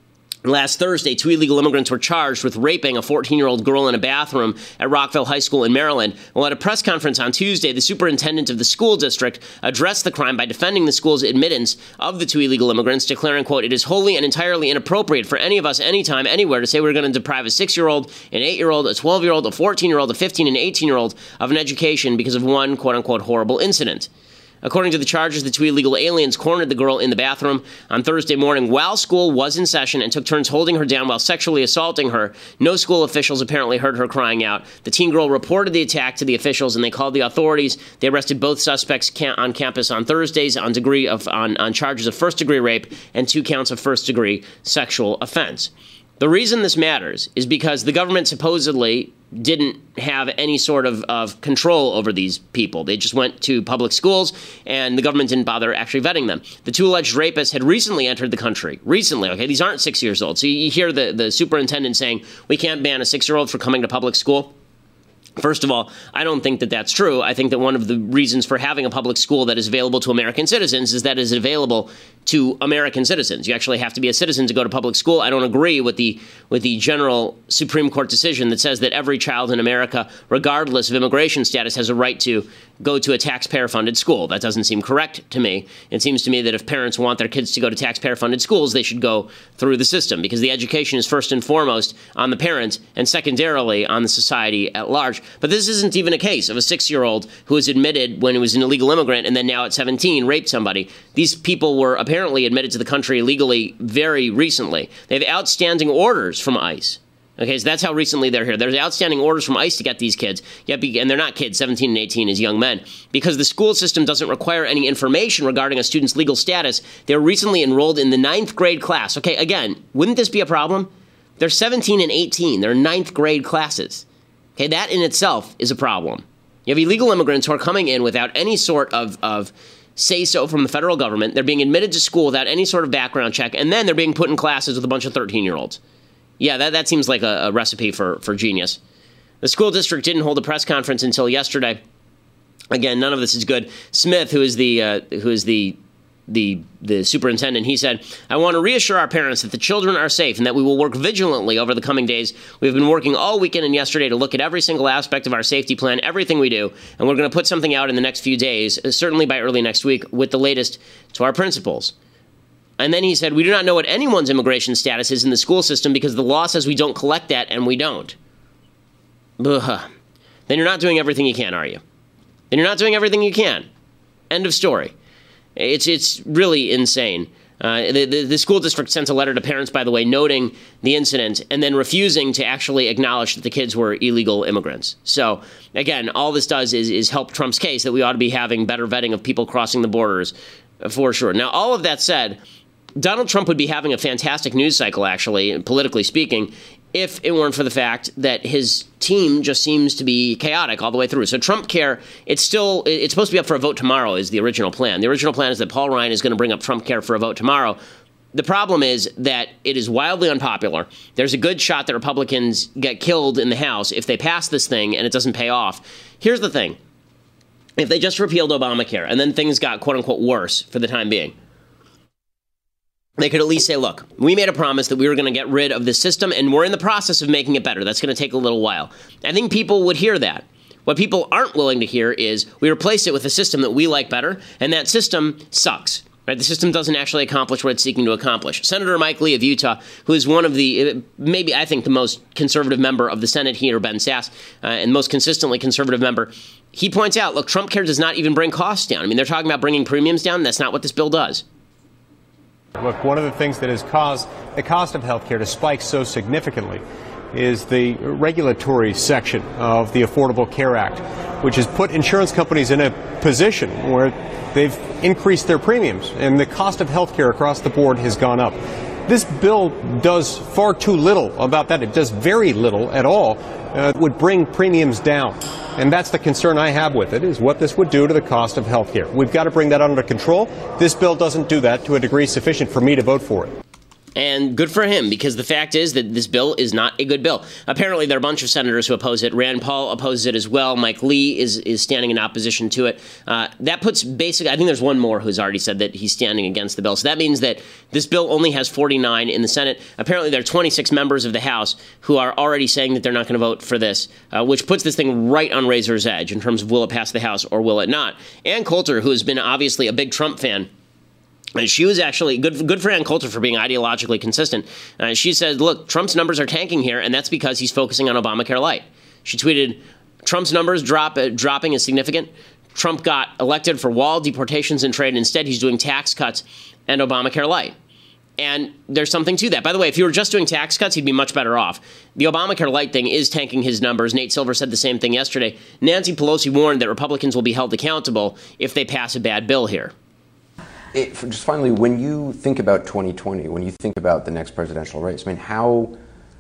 Last Thursday, 2 illegal immigrants were charged with raping a 14-year-old girl in a bathroom at Rockville High School in Maryland. Well, at a press conference on Tuesday, the superintendent of the school district addressed the crime by defending the school's admittance of the 2 illegal immigrants, declaring, quote, "It is wholly and entirely inappropriate for any of us, anytime, anywhere, to say we're going to deprive a 6-year-old, an 8-year-old, a 12-year-old, a 14-year-old, a 15- and 18-year-old of an education because of one, quote unquote, horrible incident." According to the charges, the 2 illegal aliens cornered the girl in the bathroom on Thursday morning while school was in session and took turns holding her down while sexually assaulting her. No school officials apparently heard her crying out. The teen girl reported the attack to the officials, and they called the authorities. They arrested both suspects on campus on Thursdays on charges of first-degree rape and 2 counts of first-degree sexual offense. The reason this matters is because the government supposedly didn't have any sort of control over these people. They just went to public schools, and the government didn't bother actually vetting them. The 2 alleged rapists had recently entered the country. Recently, okay? These aren't 6 years old. So you hear the superintendent saying, we can't ban a 6-year-old for coming to public school. First of all, I don't think that that's true. I think that one of the reasons for having a public school that is available to American citizens is that it is available to American citizens. You actually have to be a citizen to go to public school. I don't agree with the general Supreme Court decision that says that every child in America, regardless of immigration status, has a right to go to a taxpayer-funded school. That doesn't seem correct to me. It seems to me that if parents want their kids to go to taxpayer-funded schools, they should go through the system, because the education is first and foremost on the parent and secondarily on the society at large. But this isn't even a case of a 6-year-old who was admitted when he was an illegal immigrant and then now at 17 raped somebody. These people were apparently admitted to the country illegally very recently. They have outstanding orders from ICE. Okay, so that's how recently they're here. There's outstanding orders from ICE to get these kids. And they're not kids. 17 and 18 is young men. Because the school system doesn't require any information regarding a student's legal status, they're recently enrolled in the 9th grade class. Okay, again, wouldn't this be a problem? They're 17 and 18. They're 9th grade classes. Okay, that in itself is a problem. You have illegal immigrants who are coming in without any sort of say-so from the federal government. They're being admitted to school without any sort of background check, and then they're being put in classes with a bunch of 13-year-olds. Yeah, that seems like a recipe for genius. The school district didn't hold a press conference until yesterday. Again, none of this is good. Smith, who is the superintendent, he said, "I want to reassure our parents that the children are safe and that we will work vigilantly over the coming days. We've been working all weekend and yesterday to look at every single aspect of our safety plan, everything we do, and we're going to put something out in the next few days, certainly by early next week, with the latest to our principals." And then he said, "We do not know what anyone's immigration status is in the school system because the law says we don't collect that, and we don't." Ugh. Then you're not doing everything you can, are you? Then you're not doing everything you can. End of story. It's really insane. The school district sent a letter to parents, by the way, noting the incident and then refusing to actually acknowledge that the kids were illegal immigrants. So, again, all this does is help Trump's case that we ought to be having better vetting of people crossing the borders, for sure. Now, all of that said, Donald Trump would be having a fantastic news cycle, actually, politically speaking, if it weren't for the fact that his team just seems to be chaotic all the way through. So Trump Care, it's supposed to be up for a vote tomorrow is the original plan. The original plan is that Paul Ryan is going to bring up Trump Care for a vote tomorrow. The problem is that it is wildly unpopular. There's a good shot that Republicans get killed in the House if they pass this thing and it doesn't pay off. Here's the thing. If they just repealed Obamacare and then things got, quote unquote, worse for the time being, they could at least say, look, we made a promise that we were going to get rid of this system, and we're in the process of making it better. That's going to take a little while. I think people would hear that. What people aren't willing to hear is we replaced it with a system that we like better, and that system sucks. Right? The system doesn't actually accomplish what it's seeking to accomplish. Senator Mike Lee of Utah, who is one of the, maybe I think the most conservative member of the Senate, he or Ben Sasse, and most consistently conservative member, he points out, look, Trump Care does not even bring costs down. I mean, they're talking about bringing premiums down. That's not what this bill does. Look, one of the things that has caused the cost of health care to spike so significantly is the regulatory section of the Affordable Care Act, which has put insurance companies in a position where they've increased their premiums, and the cost of health care across the board has gone up. This bill does far too little about that. It does very little at all. It would bring premiums down. And that's the concern I have with it, is what this would do to the cost of health care. We've got to bring that under control. This bill doesn't do that to a degree sufficient for me to vote for it. And good for him, because the fact is that this bill is not a good bill. Apparently, there are a bunch of senators who oppose it. Rand Paul opposes it as well. Mike Lee is standing in opposition to it. That puts basically, I think there's one more who's already said that he's standing against the bill. So that means that this bill only has 49 in the Senate. Apparently, there are 26 members of the House who are already saying that they're not going to vote for this, which puts this thing right on razor's edge in terms of will it pass the House or will it not. Ann Coulter, who has been obviously a big Trump fan, and she was actually good for Ann Coulter for being ideologically consistent. She said, look, Trump's numbers are tanking here, and that's because he's focusing on Obamacare Light. She tweeted, Trump's numbers dropping is significant. Trump got elected for wall, deportations, and trade. Instead, he's doing tax cuts and Obamacare Light. And there's something to that. By the way, if you were just doing tax cuts, he'd be much better off. The Obamacare Light thing is tanking his numbers. Nate Silver said the same thing yesterday. Nancy Pelosi warned that Republicans will be held accountable if they pass a bad bill here. Just finally, when you think about 2020, when you think about the next presidential race, I mean, how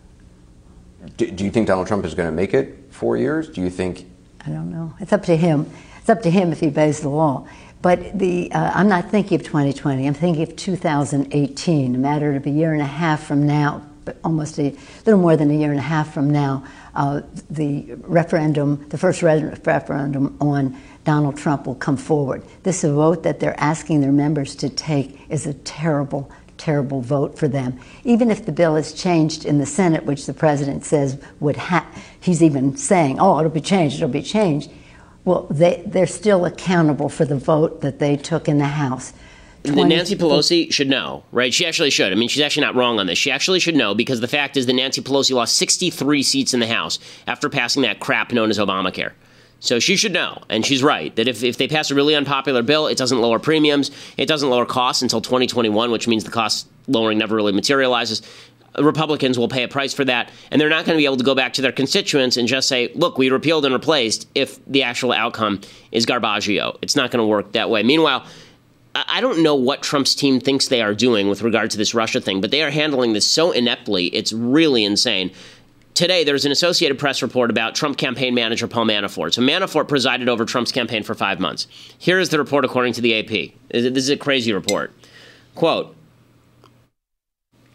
do you think Donald Trump is going to make it 4 years? Do you think? I don't know. It's up to him. It's up to him if he obeys the law. But I'm not thinking of 2020. I'm thinking of 2018, a matter of a year and a half from now, but almost a little more than a year and a half from now, the referendum, the first referendum on Donald Trump will come forward. This vote that they're asking their members to take is a terrible, terrible vote for them. Even if the bill is changed in the Senate, which the president says he's even saying, oh, it'll be changed. Well, they're still accountable for the vote that they took in the House. Nancy Pelosi should know, right? She actually should. I mean, she's actually not wrong on this. She actually should know, because the fact is that Nancy Pelosi lost 63 seats in the House after passing that crap known as Obamacare. So she should know, and she's right, that if they pass a really unpopular bill, it doesn't lower premiums, it doesn't lower costs until 2021, which means the cost lowering never really materializes. Republicans will pay a price for that, and they're not going to be able to go back to their constituents and just say, look, we repealed and replaced, if the actual outcome is garbaggio. It's not going to work that way. Meanwhile, I don't know what Trump's team thinks they are doing with regard to this Russia thing, but they are handling this so ineptly, it's really insane. Today, there's an Associated Press report about Trump campaign manager Paul Manafort. So Manafort presided over Trump's campaign for 5 months. Here is the report according to the AP. This is a crazy report. Quote,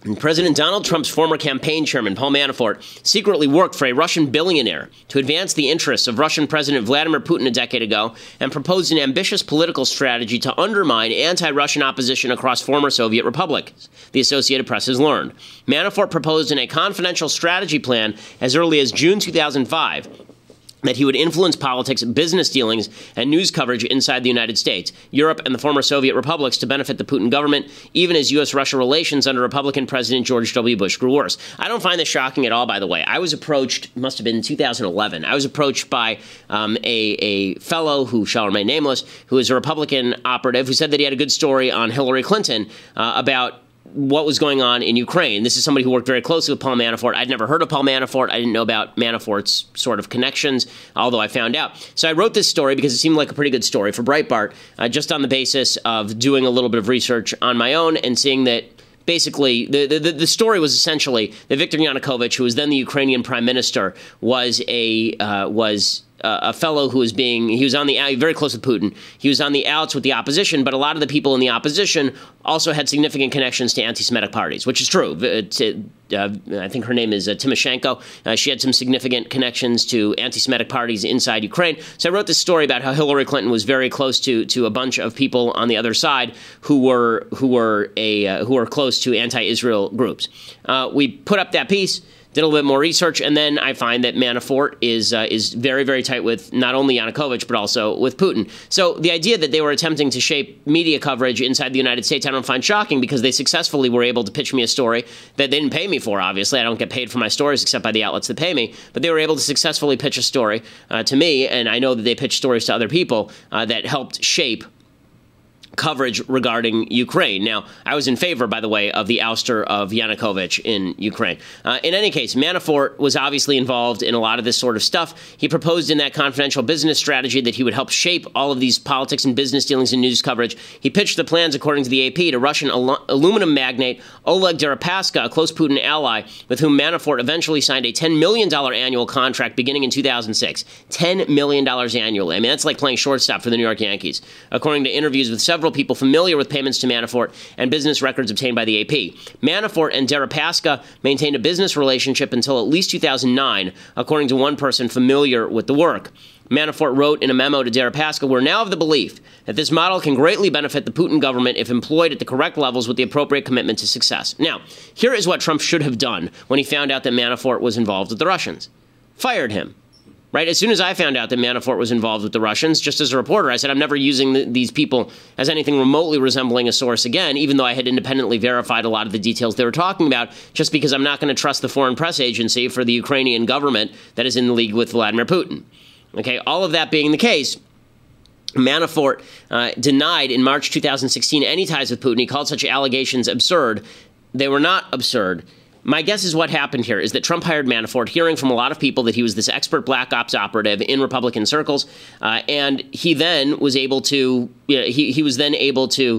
And President Donald Trump's former campaign chairman, Paul Manafort, secretly worked for a Russian billionaire to advance the interests of Russian President Vladimir Putin a decade ago and proposed an ambitious political strategy to undermine anti-Russian opposition across former Soviet republics, the Associated Press has learned. Manafort proposed in a confidential strategy plan as early as June 2005 that he would influence politics, business dealings, and news coverage inside the United States, Europe, and the former Soviet republics to benefit the Putin government, even as U.S.-Russia relations under Republican President George W. Bush grew worse. I don't find this shocking at all, by the way. I was approached, must have been in 2011, I was approached by a fellow who shall remain nameless, who is a Republican operative, who said that he had a good story on Hillary Clinton about what was going on in Ukraine. This is somebody who worked very closely with Paul Manafort. I'd never heard of Paul Manafort. I didn't know about Manafort's sort of connections, although I found out. So I wrote this story because it seemed like a pretty good story for Breitbart, just on the basis of doing a little bit of research on my own and seeing that basically the story was essentially that Viktor Yanukovych, who was then the Ukrainian prime minister, was a fellow who was he was on the very close with Putin. He was on the outs with the opposition, but a lot of the people in the opposition also had significant connections to anti-Semitic parties, which is true. I think her name is Tymoshenko. She had some significant connections to anti-Semitic parties inside Ukraine. So I wrote this story about how Hillary Clinton was very close to a bunch of people on the other side who were close to anti-Israel groups. We put up that piece, did a little bit more research, and then I find that Manafort is very, very tight with not only Yanukovych, but also with Putin. So the idea that they were attempting to shape media coverage inside the United States, I don't find shocking because they successfully were able to pitch me a story that they didn't pay me for, obviously. I don't get paid for my stories except by the outlets that pay me. But they were able to successfully pitch a story to me, and I know that they pitched stories to other people that helped shape coverage regarding Ukraine. Now, I was in favor, by the way, of the ouster of Yanukovych in Ukraine. In any case, Manafort was obviously involved in a lot of this sort of stuff. He proposed in that confidential business strategy that he would help shape all of these politics and business dealings and news coverage. He pitched the plans, according to the AP, to Russian aluminum magnate Oleg Deripaska, a close Putin ally, with whom Manafort eventually signed a $10 million annual contract beginning in 2006. $10 million annually. I mean, that's like playing shortstop for the New York Yankees. According to interviews with several people familiar with payments to Manafort and business records obtained by the AP. Manafort and Deripaska maintained a business relationship until at least 2009, according to one person familiar with the work. Manafort wrote in a memo to Deripaska, "We're now of the belief that this model can greatly benefit the Putin government if employed at the correct levels with the appropriate commitment to success." Now, here is what Trump should have done when he found out that Manafort was involved with the Russians. Fired him. Right? As soon as I found out that Manafort was involved with the Russians, just as a reporter, I said, I'm never using these people as anything remotely resembling a source again, even though I had independently verified a lot of the details they were talking about, just because I'm not going to trust the foreign press agency for the Ukrainian government that is in league with Vladimir Putin. Okay, all of that being the case, Manafort denied in March 2016 any ties with Putin. He called such allegations absurd. They were not absurd. My guess is what happened here is that Trump hired Manafort, hearing from a lot of people that he was this expert black ops operative in Republican circles, and he then was able to, he was then able to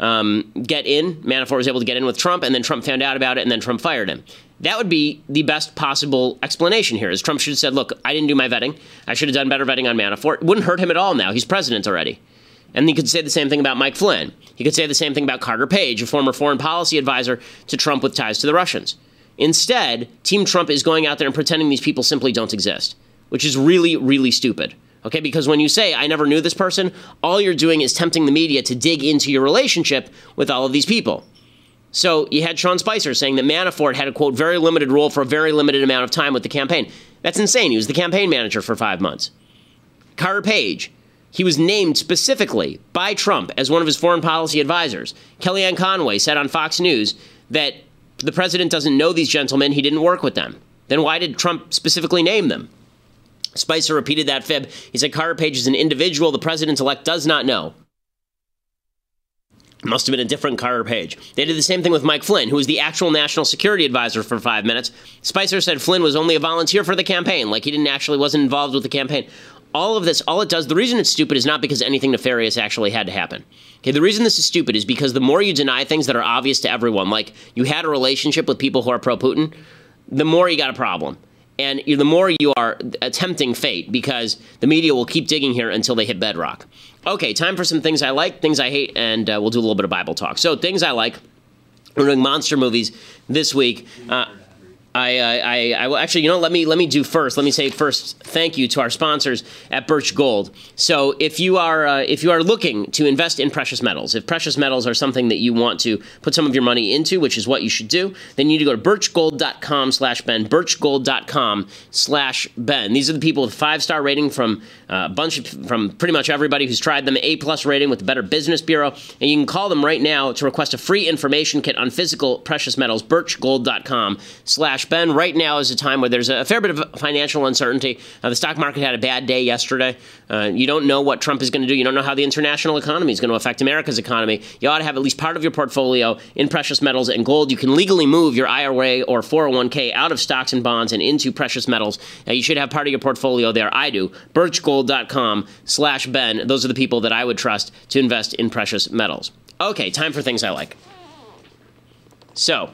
get in. Manafort was able to get in with Trump, and then Trump found out about it, and then Trump fired him. That would be the best possible explanation here, is Trump should have said, look, I didn't do my vetting. I should have done better vetting on Manafort. It wouldn't hurt him at all now. He's president already. And he could say the same thing about Mike Flynn. He could say the same thing about Carter Page, a former foreign policy advisor to Trump with ties to the Russians. Instead, Team Trump is going out there and pretending these people simply don't exist, which is really, really stupid. Okay, because when you say, I never knew this person, all you're doing is tempting the media to dig into your relationship with all of these people. So you had Sean Spicer saying that Manafort had a, quote, very limited role for a very limited amount of time with the campaign. That's insane. He was the campaign manager for 5 months. Carter Page, he was named specifically by Trump as one of his foreign policy advisors. Kellyanne Conway said on Fox News that the president doesn't know these gentlemen. He didn't work with them. Then why did Trump specifically name them? Spicer repeated that fib. He said Carter Page is an individual the president-elect does not know. It must have been a different Carter Page. They did the same thing with Mike Flynn, who was the actual national security advisor for 5 minutes. Spicer said Flynn was only a volunteer for the campaign, like he wasn't involved with the campaign. All of this, all it does, the reason it's stupid is not because anything nefarious actually had to happen. Okay, the reason this is stupid is because the more you deny things that are obvious to everyone, like you had a relationship with people who are pro-Putin, the more you got a problem. And the more you are tempting fate, because the media will keep digging here until they hit bedrock. Okay, time for some things I like, things I hate, and we'll do a little bit of Bible talk. So things I like. We're doing monster movies this week. I will actually, let me do first. Let me say first, thank you to our sponsors at Birch Gold. So if you are looking to invest in precious metals, if precious metals are something that you want to put some of your money into, which is what you should do, then you need to go to birchgold.com/Ben, birchgold.com/Ben. These are the people with 5-star rating from from pretty much everybody who's tried them, A+ rating with the Better Business Bureau, and you can call them right now to request a free information kit on physical precious metals, birchgold.com/Ben. Right now is a time where there's a fair bit of financial uncertainty. The stock market had a bad day yesterday. You don't know what Trump is going to do. You don't know how the international economy is going to affect America's economy. You ought to have at least part of your portfolio in precious metals and gold. You can legally move your IRA or 401k out of stocks and bonds and into precious metals. You should have part of your portfolio there. I do. birchgold.com/Ben. Those are the people that I would trust to invest in precious metals. Okay, time for things I like. So,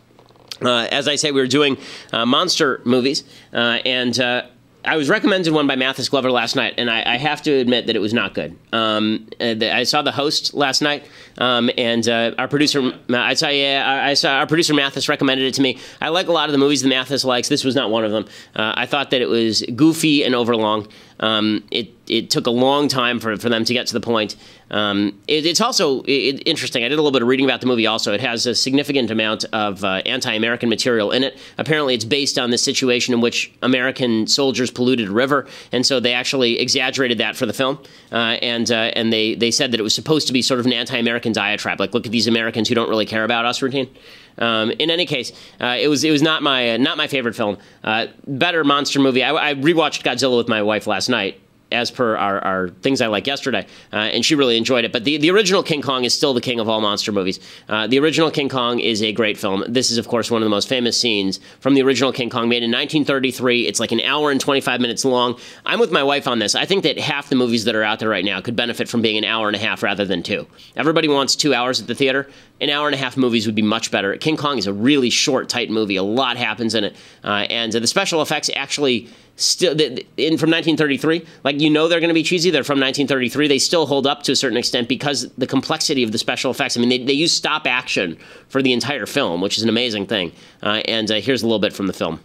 as I say, we were doing monster movies, and I was recommended one by Mathis Glover last night, and I have to admit that it was not good. I saw The Host last night, and our producer, I saw our producer Mathis recommended it to me. I like a lot of the movies that Mathis likes. This was not one of them. I thought that it was goofy and overlong. It took a long time for them to get to the point. It's also interesting. I did a little bit of reading about the movie also. It has a significant amount of anti-American material in it. Apparently it's based on the situation in which American soldiers polluted a river, and so they actually exaggerated that for the film. And they said that it was supposed to be sort of an anti-American diatribe, like, look at these Americans who don't really care about us routine. In any case, it was not my favorite film. Better monster movie. I rewatched Godzilla with my wife last night, as per our things I like yesterday, and she really enjoyed it. But the original King Kong is still the king of all monster movies. The original King Kong is a great film. This is, of course, one of the most famous scenes from the original King Kong, made in 1933. It's like an hour and 25 minutes long. I'm with my wife on this. I think that half the movies that are out there right now could benefit from being an hour and a half rather than 2. Everybody wants 2 hours at the theater. An hour and a half movies would be much better. King Kong is a really short, tight movie. A lot happens in it. And the special effects actually still, from 1933, like, they're going to be cheesy. They're from 1933. They still hold up to a certain extent because the complexity of the special effects. I mean, they use stop action for the entire film, which is an amazing thing. And here's a little bit from the film.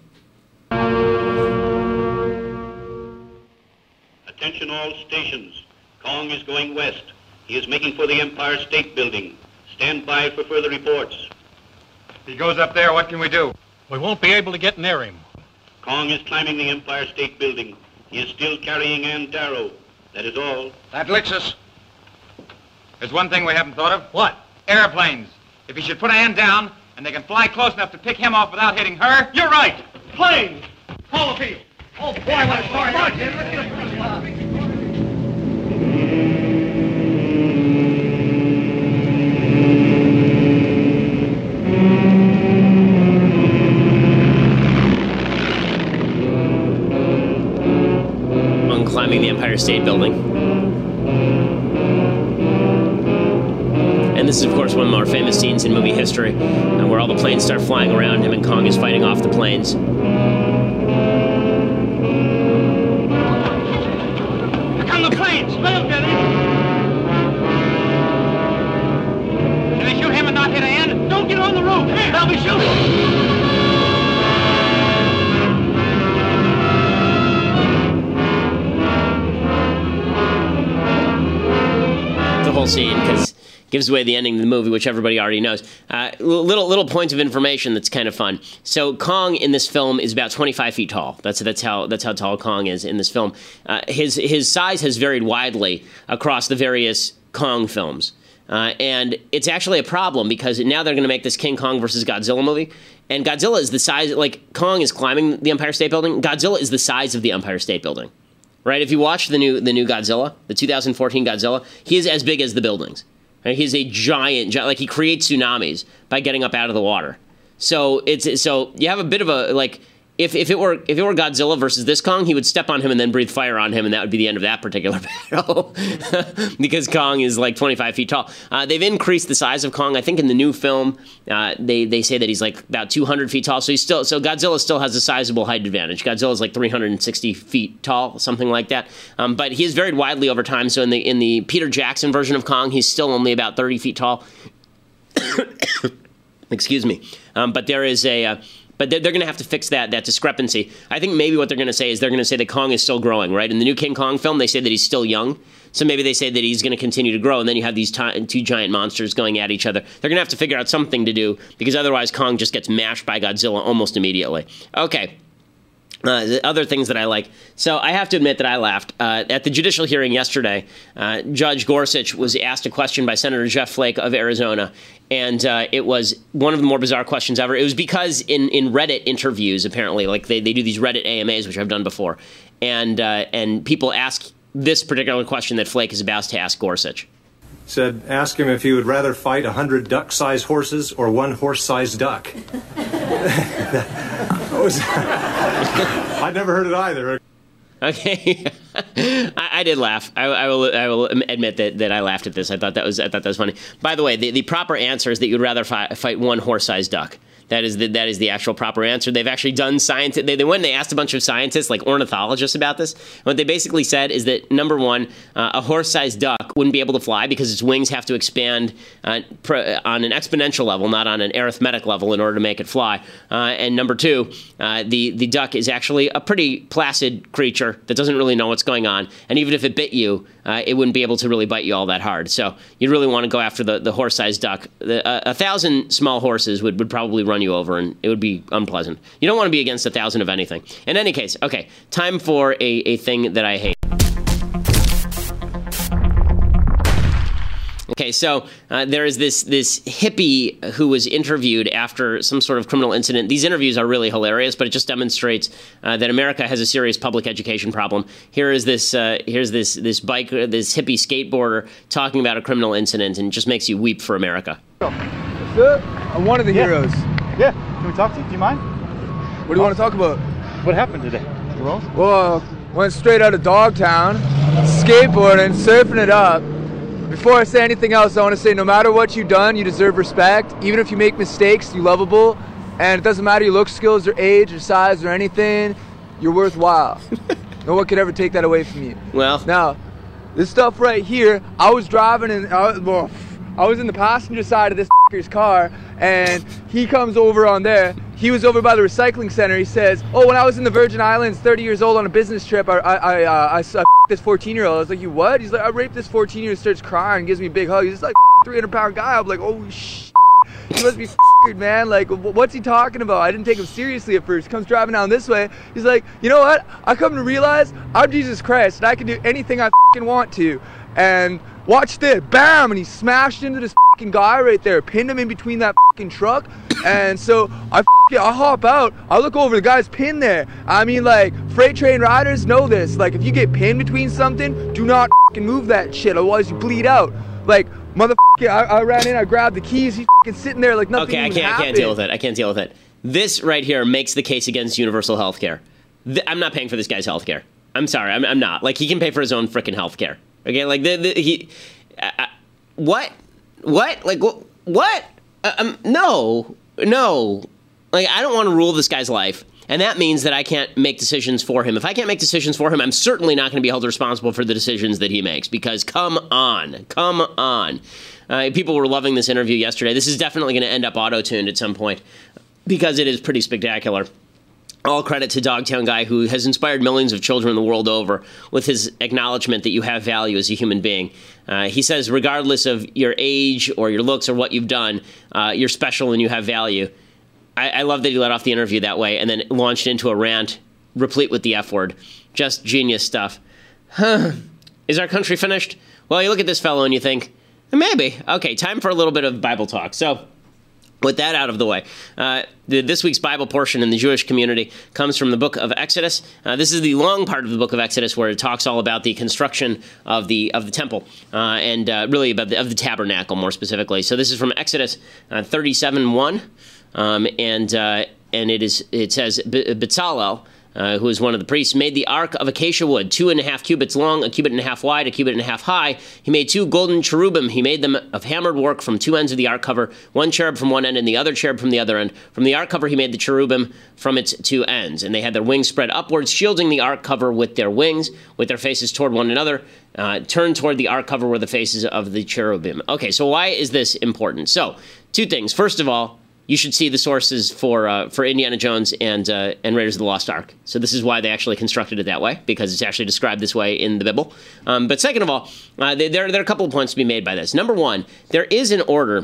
Attention all stations. Kong is going west. He is making for the Empire State Building. Stand by for further reports. If he goes up there, what can we do? We won't be able to get near him. Kong is climbing the Empire State Building. He is still carrying Ann Darrow. That is all. That licks us. There's one thing we haven't thought of. What? Airplanes. If he should put Ann down, and they can fly close enough to pick him off without hitting her. You're right. Planes. Pull the field. Oh, boy, what a story. Let's get Climbing the Empire State Building. And this is, of course, one of the more famous scenes in movie history, where all the planes start flying around him and Kong is fighting off the planes. Here come the planes! Let them get in! Can they shoot him and not hit Ann? Don't get on the roof! They'll be shooting! The whole scene, because it gives away the ending of the movie, which everybody already knows. Little point of information that's kind of fun. So Kong in this film is about 25 feet tall. That's how tall Kong is in this film. His size has varied widely across the various Kong films. And it's actually a problem because now they're going to make this King Kong versus Godzilla movie. And Godzilla is the size, like, Kong is climbing the Empire State Building. Godzilla is the size of the Empire State Building. Right? If you watch the new Godzilla, the 2014 Godzilla, he is as big as the buildings. Right? He's a giant, like, he creates tsunamis by getting up out of the water. So you have a bit of a, like, if it were Godzilla versus this Kong, he would step on him and then breathe fire on him, and that would be the end of that particular battle. Because Kong is like 25 feet tall. They've increased the size of Kong. I think in the new film, they say that he's like about 200 feet tall. So Godzilla still has a sizable height advantage. Godzilla is like 360 feet tall, something like that. But he has varied widely over time. So in the Peter Jackson version of Kong, he's still only about 30 feet tall. Excuse me. But there is a... But they're going to have to fix that discrepancy. I think maybe what they're going to say is they're going to say that Kong is still growing, right? In the new King Kong film, they say that he's still young. So maybe they say that he's going to continue to grow, and then you have these two giant monsters going at each other. They're going to have to figure out something to do, because otherwise Kong just gets mashed by Godzilla almost immediately. Okay. The other things that I like. So I have to admit that I laughed. At the judicial hearing yesterday, Judge Gorsuch was asked a question by Senator Jeff Flake of Arizona, and it was one of the more bizarre questions ever. It was because in Reddit interviews, apparently, like they do these Reddit AMAs, which I've done before, and people ask this particular question that Flake is about to ask Gorsuch. Said, ask him if he would rather fight 100 duck-sized horses or one horse-sized duck. I'd never heard it either. Okay, I did laugh. I will admit that I laughed at this. I thought that was funny. By the way, the proper answer is that you'd rather fight one horse-sized duck. That is the actual proper answer. They've actually done science. They went and they asked a bunch of scientists, like ornithologists, about this. What they basically said is that, number one, a horse-sized duck wouldn't be able to fly because its wings have to expand on an exponential level, not on an arithmetic level, in order to make it fly. And number two, the duck is actually a pretty placid creature that doesn't really know what's going on. And even if it bit you, it wouldn't be able to really bite you all that hard. So you'd really want to go after the horse-sized duck. 1,000 small horses would probably run you over, and it would be unpleasant. You don't want to be against 1,000 of anything. In any case, okay, time for a thing that I hate. Okay, so there is this hippie who was interviewed after some sort of criminal incident. These interviews are really hilarious, but it just demonstrates that America has a serious public education problem. Here's this biker, this hippie skateboarder talking about a criminal incident, and it just makes you weep for America. I'm one of the heroes. Yeah, can we talk to you? Do you mind? What do you want to talk about? What happened today? Well, went straight out of Dogtown, skateboarding, surfing it up. Before I say anything else, I want to say no matter what you've done, you deserve respect. Even if you make mistakes, you're lovable. And it doesn't matter your look, skills, or age, or size, or anything, you're worthwhile. No one could ever take that away from you. Well. Now, this stuff right here, I was driving and I was in the passenger side of this f***er's car, and he comes over on there. He was over by the recycling center. He says, oh, when I was in the Virgin Islands, 30 years old on a business trip, I this 14-year-old. I was like, you what? He's like, I raped this 14-year-old, starts crying, gives me a big hug. He's like 300-pound guy. I'm like, oh, shit. He must be f***ed, man. Like, what's he talking about? I didn't take him seriously at first. He comes driving down this way. He's like, you know what? I come to realize I'm Jesus Christ, and I can do anything I f***ing want to. And watch this, bam, and he smashed into this f***ing guy right there, pinned him in between that f***ing truck, and so I hop out, I look over, the guy's pinned there. I mean, like, freight train riders know this, like, if you get pinned between something, do not f***ing move that shit, otherwise you bleed out. Like, motherfucker, I ran in, I grabbed the keys, he's f***ing sitting there like nothing even happened. I can't deal with it. This right here makes the case against universal health care. I'm not paying for this guy's health care. I'm sorry, I'm not. Like, he can pay for his own frickin' health care. Okay, like what? Like what? No. Like, I don't want to rule this guy's life, and that means that I can't make decisions for him. If I can't make decisions for him, I'm certainly not going to be held responsible for the decisions that he makes. Because come on. People were loving this interview yesterday. This is definitely going to end up auto-tuned at some point because it is pretty spectacular. All credit to Dogtown Guy, who has inspired millions of children the world over with his acknowledgement that you have value as a human being. He says, regardless of your age or your looks or what you've done, you're special and you have value. I love that he let off the interview that way and then launched into a rant replete with the F word. Just genius stuff. Is our country finished? Well, you look at this fellow and you think, maybe. Okay, time for a little bit of Bible talk. So, with that out of the way, this week's Bible portion in the Jewish community comes from the book of Exodus. This is the long part of the book of Exodus where it talks all about the construction of the temple and really about the tabernacle more specifically. So this is from Exodus 37:1, and it says Bezalel, who is one of the priests, made the ark of acacia wood, 2.5 cubits long, 1.5 cubits wide, 1.5 cubits high. He made 2 golden cherubim. He made them of hammered work from 2 ends of the ark cover, 1 cherub from one end and the other cherub from the other end. From the ark cover he made the cherubim from its 2 ends, and they had their wings spread upwards, shielding the ark cover with their wings, with their faces toward one another. Turned toward the ark cover were the faces of the cherubim. Okay, so why is this important? So, 2 things. First of all, you should see the sources for Indiana Jones and Raiders of the Lost Ark. So this is why they actually constructed it that way, because it's actually described this way in the Bible. But second of all, there are a couple of points to be made by this. Number one, there is an order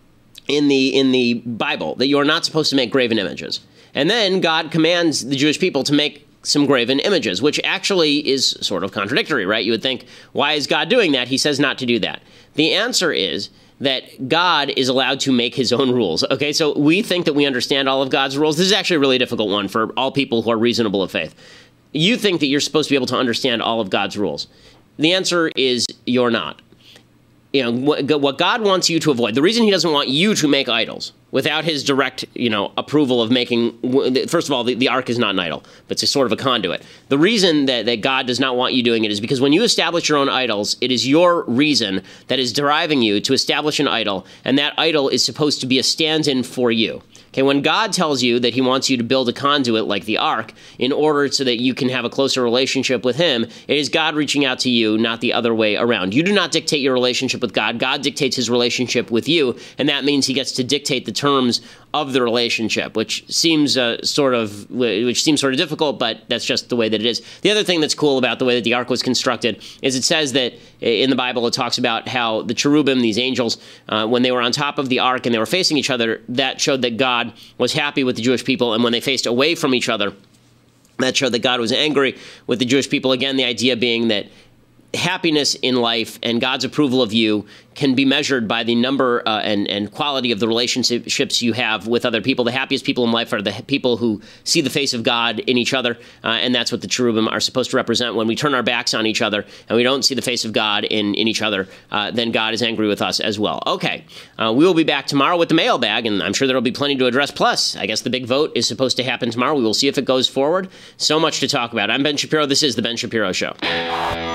in the Bible that you are not supposed to make graven images. And then God commands the Jewish people to make some graven images, which actually is sort of contradictory, right? You would think, why is God doing that? He says not to do that. The answer is that God is allowed to make his own rules. Okay, so we think that we understand all of God's rules. This is actually a really difficult one for all people who are reasonable of faith. You think that you're supposed to be able to understand all of God's rules. The answer is you're not. You know, what God wants you to avoid, the reason he doesn't want you to make idols without his direct, approval of making, first of all, the ark is not an idol, but it's a sort of a conduit. The reason that God does not want you doing it is because when you establish your own idols, it is your reason that is driving you to establish an idol, and that idol is supposed to be a stand-in for you. Okay, when God tells you that he wants you to build a conduit like the ark in order so that you can have a closer relationship with him, it is God reaching out to you, not the other way around. You do not dictate your relationship with God. God dictates his relationship with you, and that means he gets to dictate the terms of the relationship, which seems sort of difficult, but that's just the way that it is. The other thing that's cool about the way that the ark was constructed is it says that in the Bible it talks about how the cherubim, these angels, when they were on top of the ark and they were facing each other, that showed that God was happy with the Jewish people, and when they faced away from each other, that showed that God was angry with the Jewish people. Again, the idea being that happiness in life and God's approval of you can be measured by the number and quality of the relationships you have with other people. The happiest people in life are the people who see the face of God in each other, and that's what the cherubim are supposed to represent. When we turn our backs on each other and we don't see the face of God in each other, then God is angry with us as well. Okay, we will be back tomorrow with the mailbag, and I'm sure there will be plenty to address. Plus, I guess the big vote is supposed to happen tomorrow. We will see if it goes forward. So much to talk about. I'm Ben Shapiro. This is The Ben Shapiro Show.